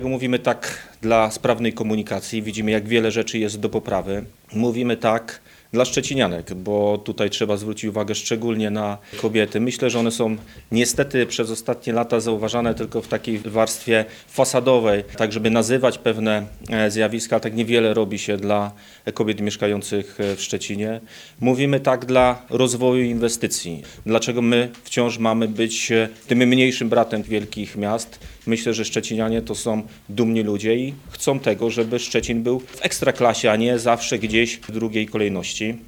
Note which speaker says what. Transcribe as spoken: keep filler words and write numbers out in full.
Speaker 1: Mówimy tak dla sprawnej komunikacji, widzimy jak wiele rzeczy jest do poprawy. Mówimy tak dla szczecinianek, bo tutaj trzeba zwrócić uwagę szczególnie na kobiety. Myślę, że one są niestety przez ostatnie lata zauważane tylko w takiej warstwie fasadowej, tak żeby nazywać pewne zjawiska, tak niewiele robi się dla kobiet mieszkających w Szczecinie. Mówimy tak dla rozwoju inwestycji. Dlaczego my wciąż mamy być tym mniejszym bratem wielkich miast? Myślę, że szczecinianie to są dumni ludzie i chcą tego, żeby Szczecin był w ekstraklasie, a nie zawsze gdzieś w drugiej kolejności.